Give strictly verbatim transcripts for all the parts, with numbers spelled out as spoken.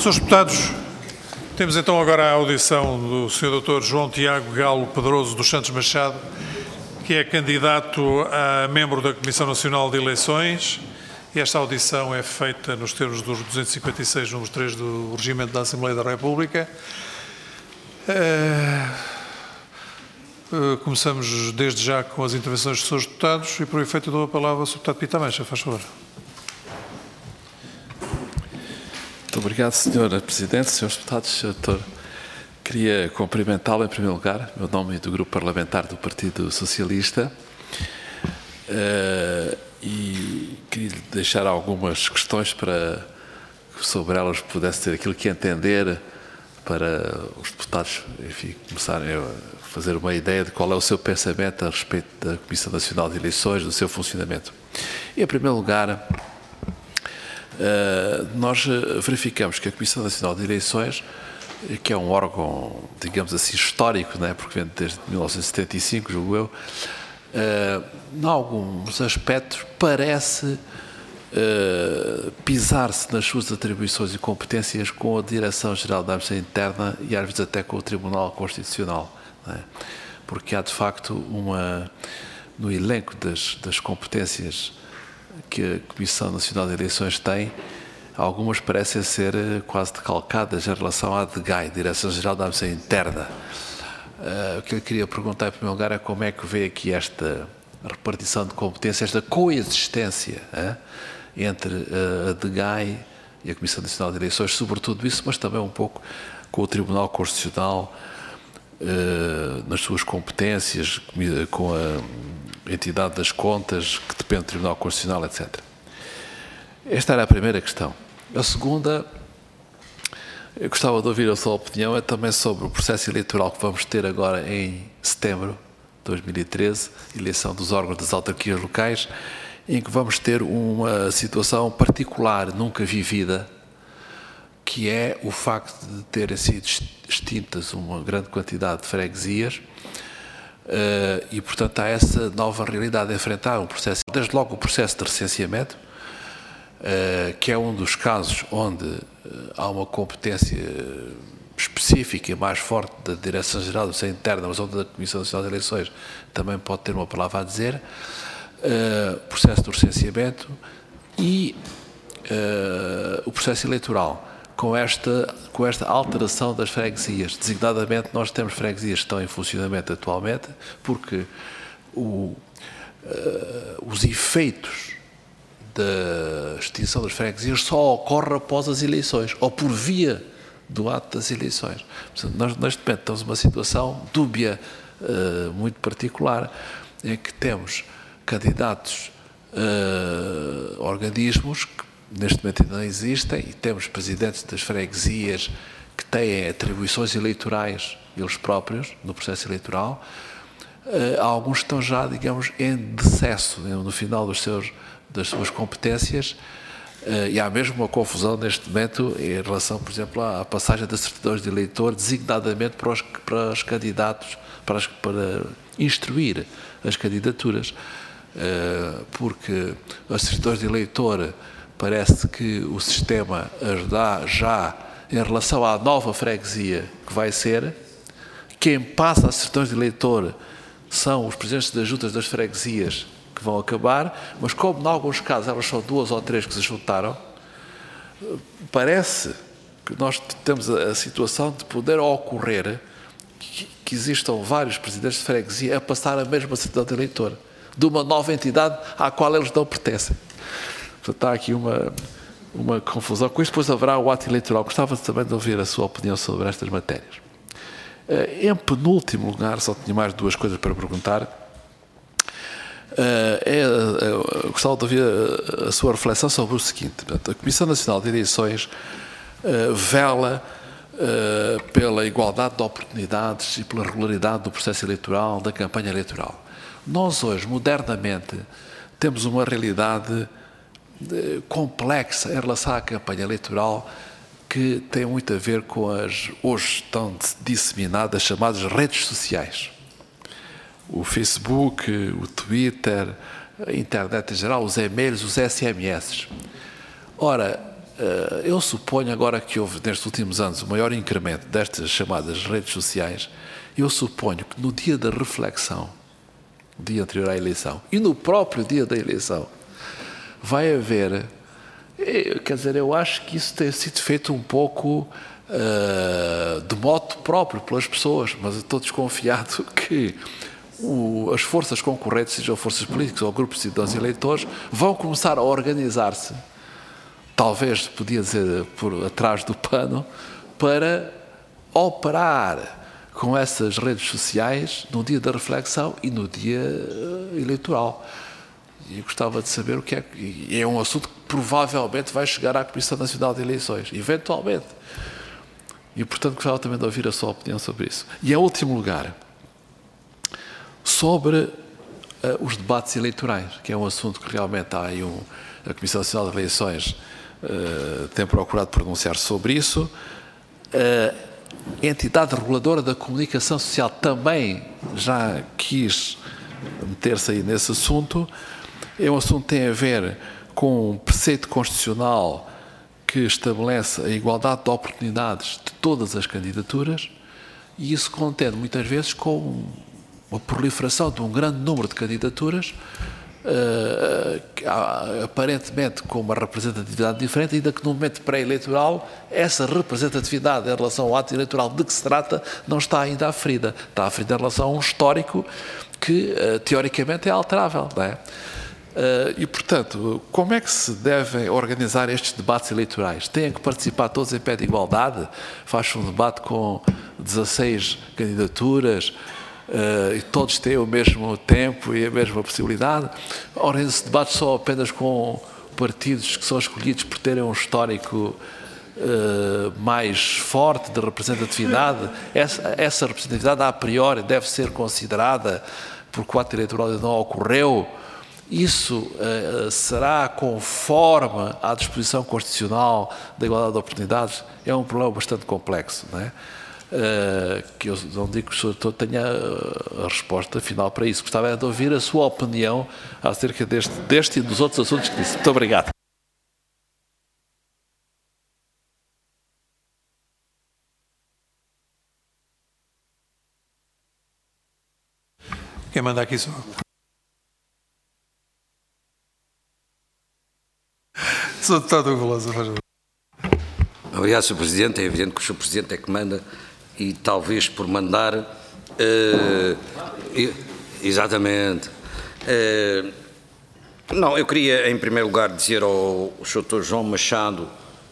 senhores Deputados, temos então agora a audição do senhor doutor João Tiago Galo Pedroso dos Santos Machado, que é candidato a membro da Comissão Nacional de Eleições. E esta audição é feita nos termos dos duzentos e cinquenta e seis, número três do Regimento da Assembleia da República. Uh, começamos desde já com as intervenções dos senhores deputados e, por efeito, dou a palavra ao senhor deputado Pita Mancha. Faz favor. Muito obrigado, senhora Presidente, senhores deputados, senhor Doutor. Queria cumprimentá-lo em primeiro lugar, meu nome e do Grupo Parlamentar do Partido Socialista, uh, e queria deixar algumas questões para que sobre elas pudesse ter aquilo que entender para os deputados, enfim, começarem a fazer uma ideia de qual é o seu pensamento a respeito da Comissão Nacional de Eleições, do seu funcionamento. E, em primeiro lugar, Uh, nós verificamos que a Comissão Nacional de Eleições, que é um órgão, digamos assim, histórico, não é? Porque vem desde mil novecentos e setenta e cinco, julgo eu, uh, em alguns aspectos parece uh, pisar-se nas suas atribuições e competências com a Direção-Geral da Administração Interna e às vezes até com o Tribunal Constitucional, não é? Porque há de facto uma, no elenco das, das competências que a Comissão Nacional de Eleições tem, algumas parecem ser quase decalcadas em relação à D G A I, Direção-Geral da Administração Interna. Uh, o que eu queria perguntar, em primeiro lugar, é como é que vê aqui esta repartição de competências, esta coexistência uh, entre uh, a D G A I e a Comissão Nacional de Eleições, sobretudo isso, mas também um pouco com o Tribunal Constitucional, uh, nas suas competências, com a entidade das contas, que depende do Tribunal Constitucional, etcétera. Esta era a primeira questão. A segunda, eu gostava de ouvir a sua opinião, é também sobre o processo eleitoral que vamos ter agora em setembro de dois mil e treze, eleição dos órgãos das autarquias locais, em que vamos ter uma situação particular, nunca vivida, que é o facto de terem sido extintas uma grande quantidade de freguesias. Uh, e, portanto, há essa nova realidade a enfrentar, um processo, desde logo o processo de recenseamento, uh, que é um dos casos onde uh, há uma competência específica e mais forte da Direção-Geral da Administração Interna, mas onde a Comissão Nacional de Eleições também pode ter uma palavra a dizer, uh, processo de recenseamento e uh, o processo eleitoral. Com esta, com esta alteração das freguesias. Designadamente, nós temos freguesias que estão em funcionamento atualmente, porque o, uh, os efeitos da extinção das freguesias só ocorrem após as eleições, ou por via do ato das eleições. Portanto, nós, neste momento, estamos numa situação dúbia, uh, muito particular, em que temos candidatos, uh, organismos que neste momento ainda não existem, e temos presidentes das freguesias que têm atribuições eleitorais, eles próprios, no processo eleitoral. Uh, alguns estão já, digamos, em decesso, no final dos seus, das suas competências, uh, e há mesmo uma confusão neste momento em relação, por exemplo, à passagem das certidões de eleitor, designadamente para os, para os candidatos, para, as, para instruir as candidaturas, uh, porque as certidões de eleitor parece que o sistema as dá já em relação à nova freguesia que vai ser. Quem passa as certidões de eleitor são os presidentes das juntas das freguesias que vão acabar, mas como em alguns casos elas são duas ou três que se juntaram, parece que nós temos a situação de poder ocorrer que, que existam vários presidentes de freguesia a passar a mesma certidão de eleitor de uma nova entidade à qual eles não pertencem. Portanto, está aqui uma, uma confusão. Com isto, depois haverá o ato eleitoral. Gostava também de ouvir a sua opinião sobre estas matérias. Em penúltimo lugar, só tinha mais duas coisas para perguntar. É, é, gostava de ouvir a, a sua reflexão sobre o seguinte. Portanto, a Comissão Nacional de Eleições uh, vela uh, pela igualdade de oportunidades e pela regularidade do processo eleitoral, da campanha eleitoral. Nós hoje, modernamente, temos uma realidade complexa em relação à campanha eleitoral, que tem muito a ver com as hoje tão disseminadas chamadas redes sociais. O Facebook, o Twitter, a internet em geral, os e-mails, os S M S. Ora, eu suponho agora que houve, nestes últimos anos, o maior incremento destas chamadas redes sociais. Eu suponho que no dia da reflexão, dia anterior à eleição, e no próprio dia da eleição, vai haver, quer dizer, eu acho que isso tem sido feito um pouco uh, de modo próprio pelas pessoas, mas eu estou desconfiado que o, as forças concorrentes, sejam forças políticas ou grupos de cidadãos e eleitores, vão começar a organizar-se, talvez, podia dizer, por atrás do pano, para operar com essas redes sociais no dia da reflexão e no dia eleitoral. E eu gostava de saber o que é que... É um assunto que provavelmente vai chegar à Comissão Nacional de Eleições, eventualmente. E, portanto, gostava também de ouvir a sua opinião sobre isso. E, em último lugar, sobre uh, os debates eleitorais, que é um assunto que realmente há aí um... A Comissão Nacional de Eleições uh, tem procurado pronunciar sobre isso. Uh, A entidade reguladora da comunicação social também já quis meter-se aí nesse assunto. É um assunto que tem a ver com um preceito constitucional que estabelece a igualdade de oportunidades de todas as candidaturas, e isso contém muitas vezes com uma proliferação de um grande número de candidaturas, Uh, aparentemente com uma representatividade diferente, ainda que no momento pré-eleitoral essa representatividade em relação ao ato eleitoral de que se trata não está ainda aferida. Está aferida em relação a um histórico que uh, teoricamente é alterável, não é? Uh, e, portanto, como é que se devem organizar estes debates eleitorais? Têm que participar todos em pé de igualdade? Faz-se um debate com dezasseis candidaturas, Uh, e todos têm o mesmo tempo e a mesma possibilidade? Organiza-se debate só apenas com partidos que são escolhidos por terem um histórico uh, mais forte de representatividade? Essa, essa representatividade, a priori, deve ser considerada porque o ato eleitoral ainda não ocorreu. Isso uh, será conforme à disposição constitucional da igualdade de oportunidades? É um problema bastante complexo, não é? Uh, que eu não digo que o senhor tenha a resposta final para isso. Gostava de ouvir a sua opinião acerca deste, deste e dos outros assuntos que disse. Muito obrigado. Quem manda aqui só? senhor Deputado Hugo Veloso, faz favor. Obrigado, senhor Presidente. É evidente que o senhor Presidente é que manda, e talvez por mandar, uh, exatamente, uh, não, eu queria em primeiro lugar dizer ao doutor João Machado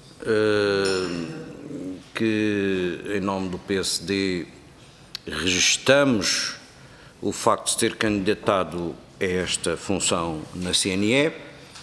uh, que em nome do P S D registramos o facto de ter candidatado a esta função na C N E,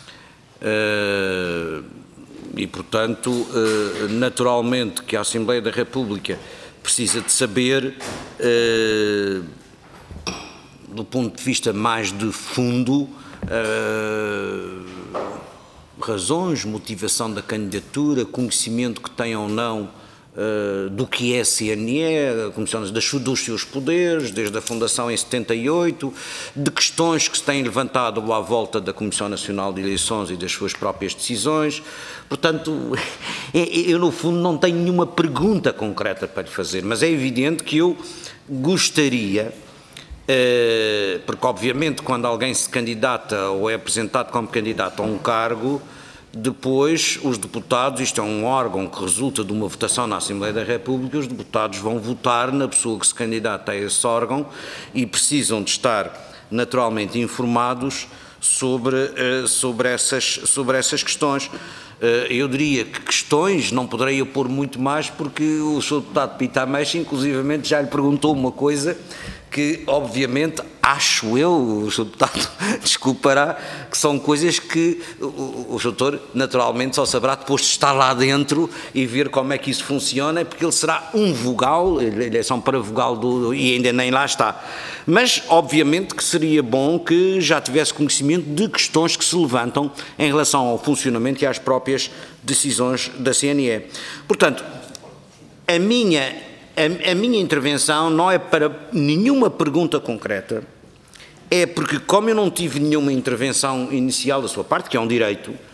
uh, e portanto uh, naturalmente que a Assembleia da República precisa de saber, uh, do ponto de vista mais de fundo, uh, razões, motivação da candidatura, conhecimento que tem ou não uh, do que é a C N E, a Comissão das, dos seus poderes, desde a fundação em setenta e oito, de questões que se têm levantado à volta da Comissão Nacional de Eleições e das suas próprias decisões. Portanto, eu no fundo não tenho nenhuma pergunta concreta para lhe fazer, mas é evidente que eu gostaria, porque obviamente quando alguém se candidata ou é apresentado como candidato a um cargo, depois os deputados, isto é um órgão que resulta de uma votação na Assembleia da República, os deputados vão votar na pessoa que se candidata a esse órgão e precisam de estar naturalmente informados sobre, sobre, essas, sobre essas questões. Eu diria que questões não poderei eu pôr muito mais, porque o senhor deputado Pita Ameixa inclusivamente já lhe perguntou uma coisa que obviamente acho eu, o senhor deputado desculpará, que são coisas que o, o doutor naturalmente só saberá depois de estar lá dentro e ver como é que isso funciona, porque ele será um vogal, eleição para vogal do, e ainda nem lá está. Mas obviamente que seria bom que já tivesse conhecimento de questões que se levantam em relação ao funcionamento e às próprias decisões da C N E. Portanto, a minha A, a minha intervenção não é para nenhuma pergunta concreta, é porque, como eu não tive nenhuma intervenção inicial da sua parte, que é um direito,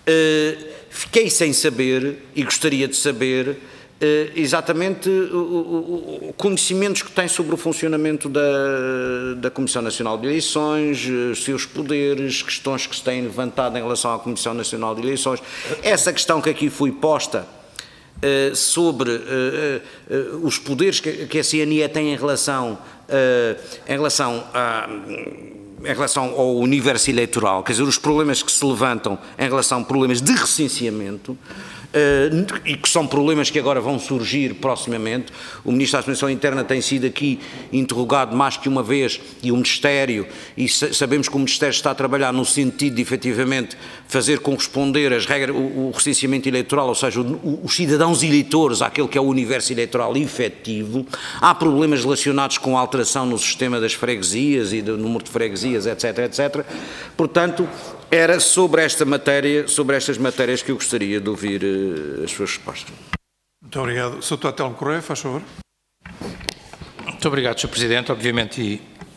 Fiquei sem saber, e gostaria de saber, exatamente os conhecimentos que tem sobre o funcionamento da, da Comissão Nacional de Eleições, os seus poderes, questões que se têm levantado em relação à Comissão Nacional de Eleições. Essa questão que aqui foi posta sobre os poderes que a C N E tem em relação, em relação a... em relação ao universo eleitoral, quer dizer, os problemas que se levantam em relação a problemas de recenseamento, uh, e que são problemas que agora vão surgir proximamente. O Ministro da Administração Interna tem sido aqui interrogado mais que uma vez, e o Ministério, e sabemos que o Ministério está a trabalhar no sentido de, efetivamente, fazer corresponder as regras, o, o recenseamento eleitoral, ou seja, o, os cidadãos eleitores àquele que é o universo eleitoral efetivo. Há problemas relacionados com a alteração no sistema das freguesias e do número de freguesias, etc, etcétera. Portanto, era sobre esta matéria, sobre estas matérias que eu gostaria de ouvir uh, as suas respostas. Muito obrigado. senhor Deputado Telmo Correia, faz favor. Muito obrigado, senhor Presidente. Obviamente, e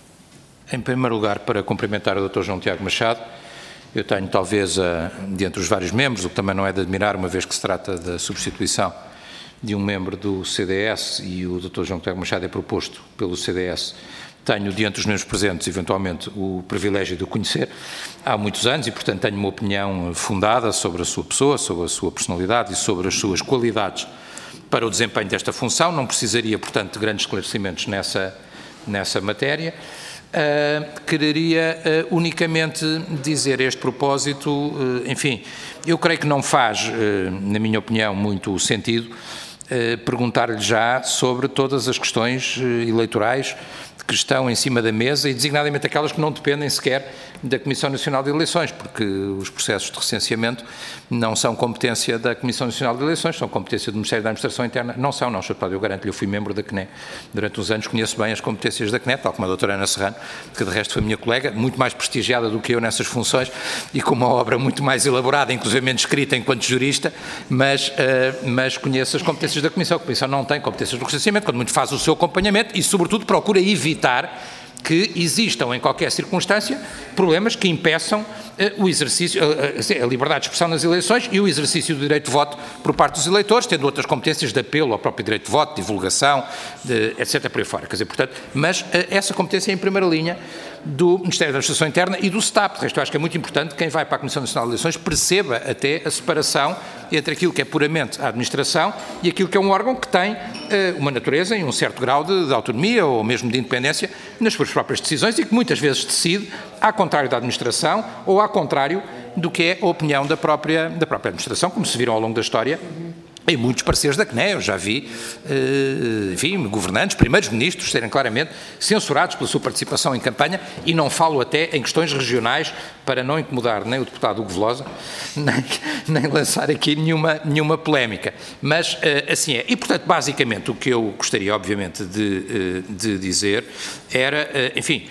em primeiro lugar, para cumprimentar o doutor João Tiago Machado. Eu tenho, talvez, a, de entre os vários membros, o que também não é de admirar, uma vez que se trata da substituição de um membro do C D S e o doutor João Tiago Machado é proposto pelo C D S. Tenho, diante dos meus presentes, eventualmente, o privilégio de o conhecer há muitos anos e, portanto, tenho uma opinião fundada sobre a sua pessoa, sobre a sua personalidade e sobre as suas qualidades para o desempenho desta função. Não precisaria, portanto, de grandes esclarecimentos nessa, nessa matéria. Uh, quereria uh, unicamente dizer a este propósito, uh, enfim, eu creio que não faz, uh, na minha opinião, muito sentido uh, perguntar-lhe já sobre todas as questões uh, eleitorais que estão em cima da mesa e designadamente aquelas que não dependem sequer da Comissão Nacional de Eleições, porque os processos de recenseamento não são competência da Comissão Nacional de Eleições, são competência do Ministério da Administração Interna. Não são, não, senhor Deputado, eu garanto-lhe, eu fui membro da C N E durante uns anos, conheço bem as competências da C N E, tal como a doutora Ana Serrano, que de resto foi minha colega, muito mais prestigiada do que eu nessas funções e com uma obra muito mais elaborada, inclusive escrita enquanto jurista, mas, uh, mas conheço as competências da Comissão. A Comissão não tem competências do recenseamento, quando muito faz o seu acompanhamento e, sobretudo, procura evitar que existam em qualquer circunstância problemas que impeçam uh, o exercício, uh, a liberdade de expressão nas eleições e o exercício do direito de voto por parte dos eleitores, tendo outras competências de apelo ao próprio direito de voto, divulgação, de, etcétera por aí fora. Quer dizer, portanto, mas uh, essa competência é em primeira linha do Ministério da Administração Interna e do S T A P. De resto, eu acho que é muito importante que quem vai para a Comissão Nacional de Eleições perceba até a separação entre aquilo que é puramente a administração e aquilo que é um órgão que tem uh, uma natureza e um certo grau de, de autonomia ou mesmo de independência nas suas próprias decisões e que muitas vezes decide ao contrário da administração ou ao contrário do que é a opinião da própria, da própria administração, como se viram ao longo da história em muitos parceiros da C N E. Eu já vi, enfim, governantes, primeiros ministros serem claramente censurados pela sua participação em campanha e não falo até em questões regionais para não incomodar nem o deputado Hugo Velosa, nem, nem lançar aqui nenhuma, nenhuma polémica. Mas assim é. E, portanto, basicamente o que eu gostaria, obviamente, de, de dizer era, enfim,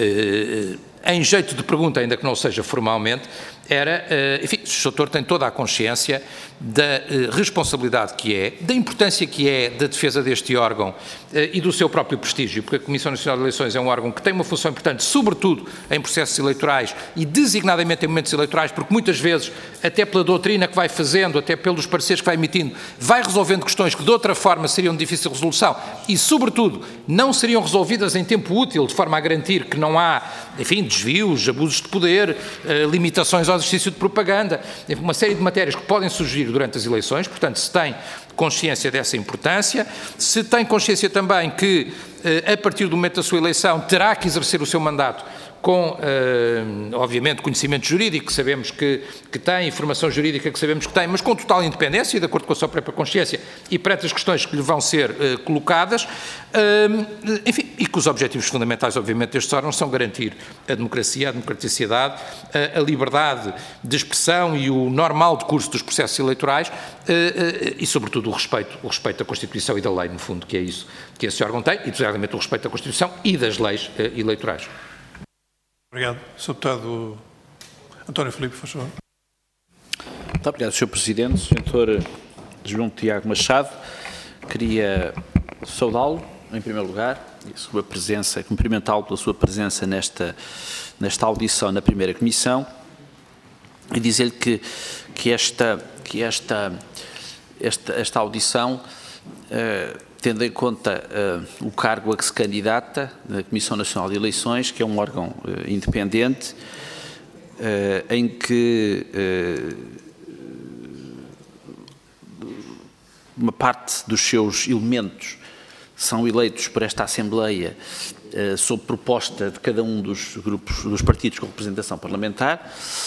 em jeito de pergunta, ainda que não seja formalmente, era, enfim, o senhor doutor tem toda a consciência da responsabilidade que é, da importância que é da defesa deste órgão e do seu próprio prestígio, porque a Comissão Nacional de Eleições é um órgão que tem uma função importante, sobretudo em processos eleitorais e designadamente em momentos eleitorais, porque muitas vezes, até pela doutrina que vai fazendo, até pelos pareceres que vai emitindo, vai resolvendo questões que de outra forma seriam de difícil resolução e, sobretudo, não seriam resolvidas em tempo útil, de forma a garantir que não há, enfim, desvios, abusos de poder, limitações ao exercício de propaganda, uma série de matérias que podem surgir durante as eleições. Portanto, se tem consciência dessa importância, se tem consciência também que, a partir do momento da sua eleição, terá que exercer o seu mandato com, eh, obviamente, conhecimento jurídico que sabemos que, que tem, informação jurídica que sabemos que tem, mas com total independência e de acordo com a sua própria consciência e perante as questões que lhe vão ser eh, colocadas, eh, enfim, e que os objetivos fundamentais, obviamente, destes órgãos são garantir a democracia, a democraticidade, a, a liberdade de expressão e o normal decurso dos processos eleitorais eh, eh, e, sobretudo, o respeito, o respeito da Constituição e da lei, no fundo, que é isso que esse órgão tem, e, designadamente, o respeito da Constituição e das leis eh, eleitorais. Obrigado. senhor Deputado António Filipe, por favor. Muito obrigado, senhor Presidente. senhor doutor João Tiago Machado, queria saudá-lo, em primeiro lugar, e a sua presença, cumprimentá-lo pela sua presença nesta, nesta audição na primeira Comissão e dizer-lhe que, que, esta, que esta, esta, esta audição, uh, tendo em conta uh, o cargo a que se candidata na Comissão Nacional de Eleições, que é um órgão uh, independente, uh, em que uh, uma parte dos seus elementos são eleitos por esta Assembleia eh, sob proposta de cada um dos grupos, dos partidos com representação parlamentar,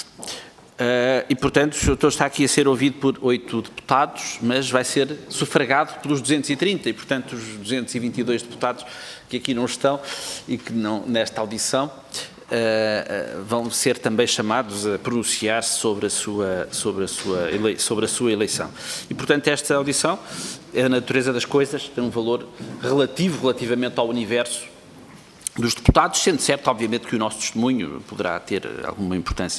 eh, e, portanto, o senhor está aqui a ser ouvido por oito deputados, mas vai ser sufragado pelos duzentos e trinta, e, portanto, os duzentos e vinte e dois deputados que aqui não estão e que não, nesta audição, Uh, uh, vão ser também chamados a pronunciar-se sobre a sua, sobre a sua, ele, sobre a sua eleição. E, portanto, esta audição, a natureza das coisas, tem um valor relativo relativamente ao universo dos deputados, sendo certo, obviamente, que o nosso testemunho poderá ter alguma importância.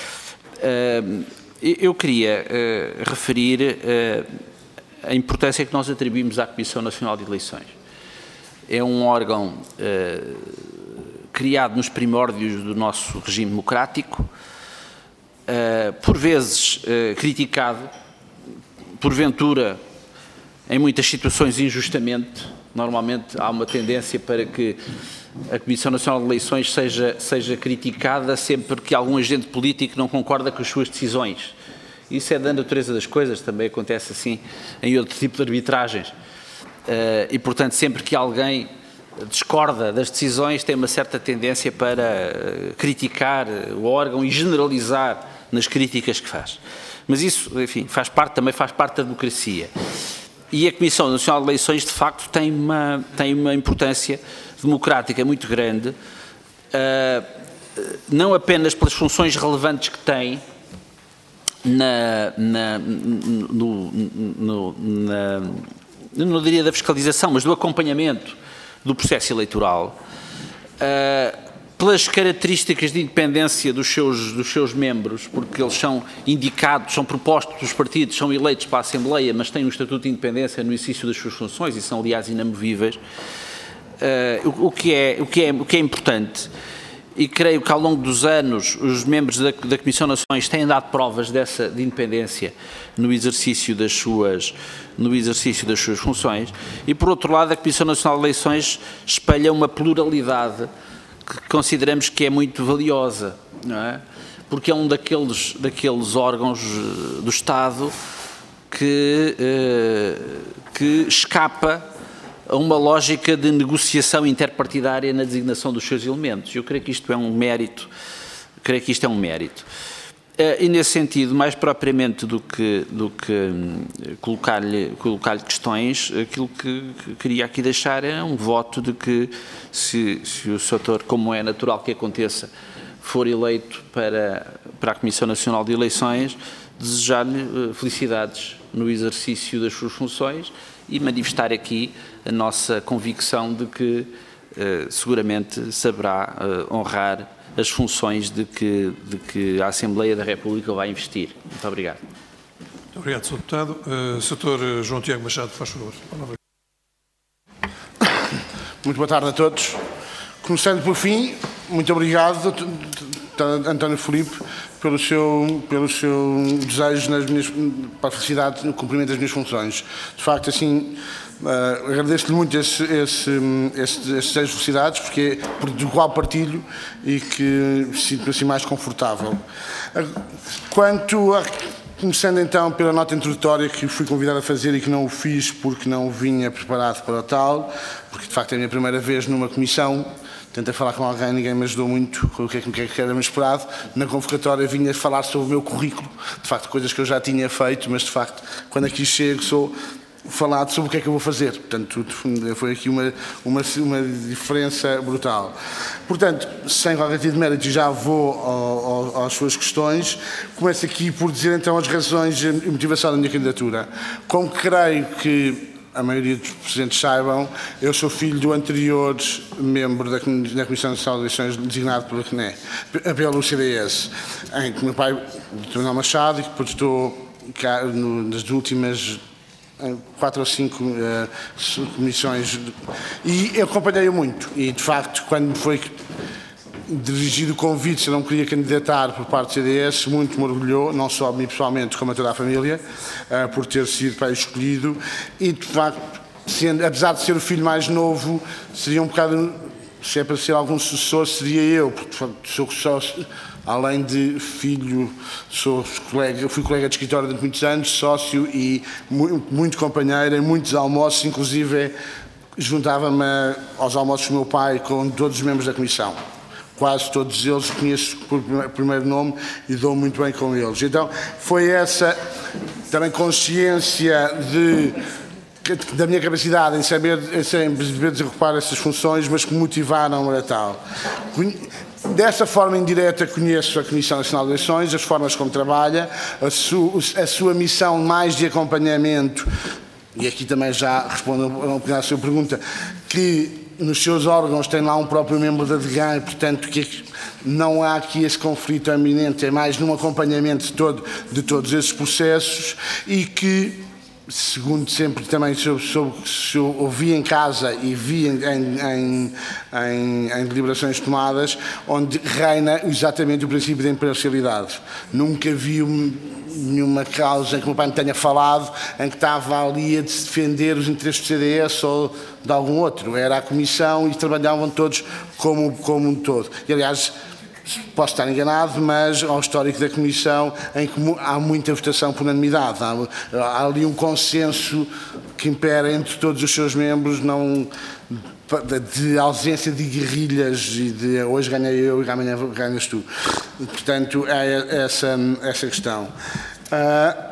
Uh, eu queria uh, referir uh, a importância que nós atribuímos à Comissão Nacional de Eleições. É um órgão uh, criado nos primórdios do nosso regime democrático, uh, por vezes uh, criticado, porventura, em muitas situações injustamente. Normalmente há uma tendência para que a Comissão Nacional de Eleições seja, seja criticada sempre que algum agente político não concorda com as suas decisões. Isso é da natureza das coisas, também acontece assim em outro tipo de arbitragens. Uh, e, portanto, sempre que alguém discorda das decisões, tem uma certa tendência para criticar o órgão e generalizar nas críticas que faz. Mas isso, enfim, faz parte, também faz parte da democracia. E a Comissão Nacional de Eleições, de facto, tem uma, tem uma importância democrática muito grande, uh, não apenas pelas funções relevantes que tem na, na, no, no, na, não diria da fiscalização, mas do acompanhamento do processo eleitoral, uh, pelas características de independência dos seus, dos seus membros, porque eles são indicados, são propostos dos partidos, são eleitos para a Assembleia, mas têm um estatuto de independência no exercício das suas funções e são, aliás, inamovíveis, uh, o, o, que é, o, que é, o que é importante. E creio que ao longo dos anos os membros da, da Comissão de Nações têm dado provas dessa de independência no exercício das suas no exercício das suas funções, e por outro lado a Comissão Nacional de Eleições espelha uma pluralidade que consideramos que é muito valiosa, não é? Porque é um daqueles, daqueles órgãos do Estado que, eh, que escapa a uma lógica de negociação interpartidária na designação dos seus elementos. Eu creio que isto é um mérito, creio que isto é um mérito. E nesse sentido, mais propriamente do que, do que colocar-lhe colocar-lhe questões, aquilo que, que queria aqui deixar é um voto de que, se, se o senhor, como é natural que aconteça, for eleito para, para a Comissão Nacional de Eleições, desejar-lhe felicidades no exercício das suas funções e manifestar aqui a nossa convicção de que eh, seguramente saberá eh, honrar as funções de que, de que a Assembleia da República vai investir. Muito obrigado. Muito obrigado, senhor Deputado. Uh, senhor João Tiago Machado, faz favor. Muito boa tarde a todos. Começando por fim, muito obrigado, António Filipe, pelo seu, pelo seu desejo nas minhas, para a felicidade no cumprimento das minhas funções. De facto, assim, uh, agradeço-lhe muito esse, esse, esse, esse desejo de felicidades, porque é do qual partilho e que sinto-me assim mais confortável. Quanto a... Começando então pela nota introdutória que fui convidado a fazer e que não o fiz porque não vinha preparado para o tal, porque de facto é a minha primeira vez numa comissão, tentei falar com alguém, ninguém me ajudou muito com o que é que era esperado. Na convocatória vinha falar sobre o meu currículo, de facto coisas que eu já tinha feito, mas de facto quando aqui chego sou falado sobre o que é que eu vou fazer. Portanto, foi aqui uma, uma, uma diferença brutal. Portanto, sem qualquer tipo de mérito, já vou ao, ao, às suas questões. Começo aqui por dizer então as razões e motivação da minha candidatura. Como creio que a maioria dos presentes saibam, eu sou filho do anterior membro da, da Comissão Nacional de Eleições designado pela C N E, pelo C D S, em que meu pai, o Manuel Machado, e depois estou cá no, nas últimas quatro ou cinco uh, comissões, e eu acompanhei-o muito, e de facto, quando foi dirigido o convite se eu não queria candidatar por parte do C D S, muito me orgulhou, não só a mim pessoalmente, como a toda a família, uh, por ter sido para escolhido e, de facto, sendo, apesar de ser o filho mais novo, seria um bocado, se é para ser algum sucessor, seria eu, porque de facto, sou só, além de filho, sou colega, fui colega de escritório durante muitos anos, sócio e muito, muito companheiro em muitos almoços, inclusive juntava-me aos almoços do meu pai com todos os membros da comissão. Quase todos eles conheço por primeiro nome e dou muito bem com eles. Então, foi essa também consciência de, da minha capacidade em saber, em saber desocupar essas funções, mas que motivaram a tal. Dessa forma indireta conheço a Comissão Nacional de Eleições, as formas como trabalha, a sua, a sua missão mais de acompanhamento, e aqui também já respondo a uma sua pergunta, que nos seus órgãos tem lá um próprio membro da D G A, e, portanto, que não há aqui esse conflito eminente, é mais num acompanhamento de, todo, de todos esses processos e que, segundo sempre também se eu, se eu ouvi em casa e vi em, em, em, em deliberações tomadas, onde reina exatamente o princípio da imparcialidade. Nunca vi um, nenhuma causa em que o meu pai me tenha falado em que estava ali a defender os interesses do C D S ou de algum outro. Era a Comissão e trabalhavam todos como, como um todo. E, aliás, posso estar enganado, mas ao histórico da Comissão em que há muita votação por unanimidade. Há, há ali um consenso que impera entre todos os seus membros, não, de ausência de guerrilhas e de hoje ganhei eu e amanhã ganhas tu. Portanto, é essa, essa questão. Uh,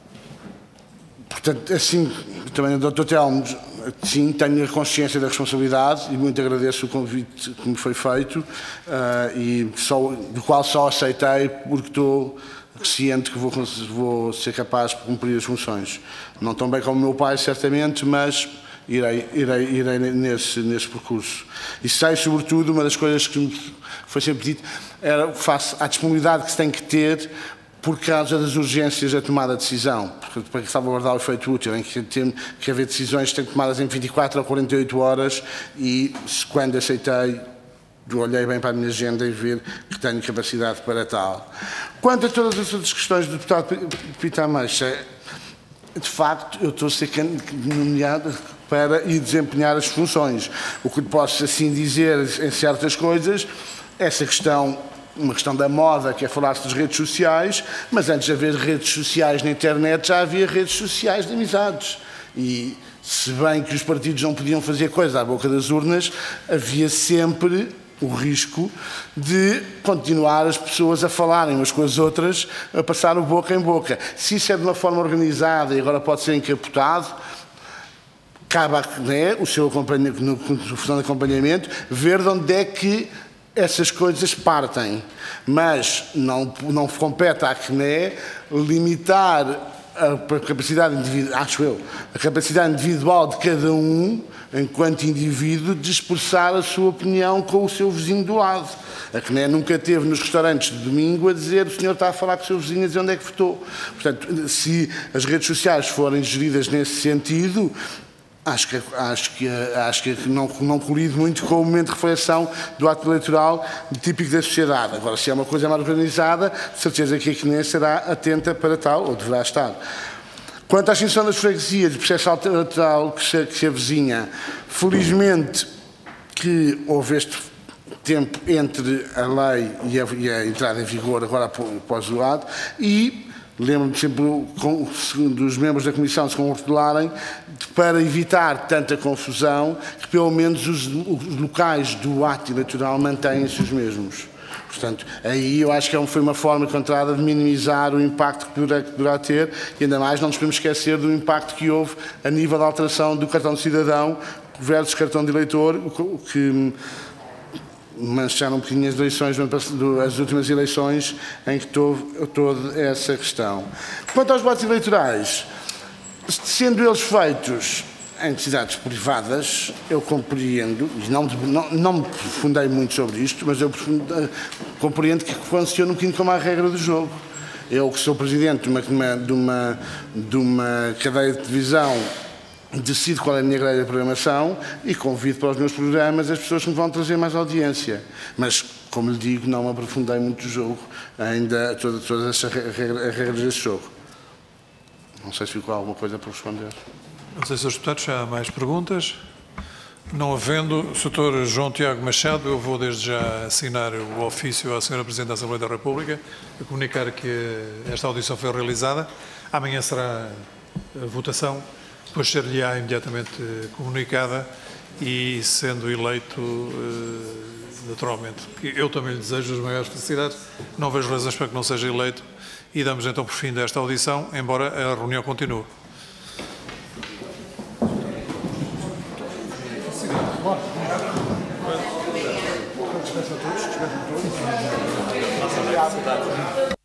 portanto, assim, também o doutor Telmo, sim, tenho a consciência da responsabilidade e muito agradeço o convite que me foi feito uh, e só, do qual só aceitei porque estou ciente que vou, vou ser capaz de cumprir as funções. Não tão bem como o meu pai, certamente, mas irei, irei, irei nesse, nesse percurso. E sei, sobretudo, uma das coisas que me foi sempre dito era face à disponibilidade que se tem que ter por causa das urgências da tomada de decisão, porque para salvaguardar o efeito útil, em que tem que haver decisões que têm tomadas em vinte e quatro ou quarenta e oito horas e quando aceitei, olhei bem para a minha agenda e ver que tenho capacidade para tal. Quanto a todas as outras questões do deputado Pita Ameixa, de facto, eu estou a ser nomeado para ir desempenhar as funções. O que posso assim dizer em certas coisas, essa questão, uma questão da moda, que é falar-se das redes sociais, mas antes de haver redes sociais na internet, já havia redes sociais de amizades. E, se bem que os partidos não podiam fazer coisa à boca das urnas, havia sempre o risco de continuar as pessoas a falarem umas com as outras, a passar o boca em boca. Se isso é de uma forma organizada e agora pode ser encapotado, cabe né, o seu acompanhamento, no função de acompanhamento, ver de onde é que essas coisas partem, mas não, não compete à C N E limitar a capacidade individual, acho eu, a capacidade individual de cada um, enquanto indivíduo, de expressar a sua opinião com o seu vizinho do lado. A C N E nunca teve nos restaurantes de domingo a dizer o senhor está a falar com o seu vizinho a dizer onde é que votou. Portanto, se as redes sociais forem geridas nesse sentido, Acho que, acho que, acho que não, não colide muito com o momento de reflexão do ato eleitoral típico da sociedade. Agora, se é uma coisa mais organizada, de certeza que a C N E será atenta para tal, ou deverá estar. Quanto à extinção das freguesias, do processo eleitoral que se, que se avizinha, felizmente que houve este tempo entre a lei e a, e a entrada em vigor agora após o ato, e lembro-me sempre dos membros da Comissão se congratularem para evitar tanta confusão que pelo menos os, os locais do ato eleitoral mantêm-se os mesmos. Portanto, aí eu acho que foi uma forma encontrada de minimizar o impacto que poderá, que poderá ter e ainda mais não nos podemos esquecer do impacto que houve a nível da alteração do cartão de cidadão versus cartão de eleitor, o que mancharam um bocadinho as eleições, as últimas eleições em que houve toda essa questão. Quanto aos votos eleitorais, sendo eles feitos em entidades privadas, eu compreendo, e não, não, não me aprofundei muito sobre isto, mas eu compreendo que funciona um bocadinho como a regra do jogo. Eu que sou presidente de uma, de uma, de uma cadeia de televisão, decido qual é a minha grelha de programação e convido para os meus programas as pessoas que me vão trazer mais audiência. Mas como lhe digo, não me aprofundei muito no jogo, ainda todas, todas as regras desse jogo. Não sei se ficou alguma coisa para responder. Não sei se os deputados já há mais perguntas. Não havendo, o doutor João Tiago Machado, eu vou desde já assinar o ofício à senhora Presidente da Assembleia da República, a comunicar que esta audição foi realizada. Amanhã será a votação, depois ser-lhe-á imediatamente comunicada e, sendo eleito, naturalmente, que eu também lhe desejo as maiores felicidades, não vejo razões para que não seja eleito e damos então por fim desta audição, embora a reunião continue. Obrigado.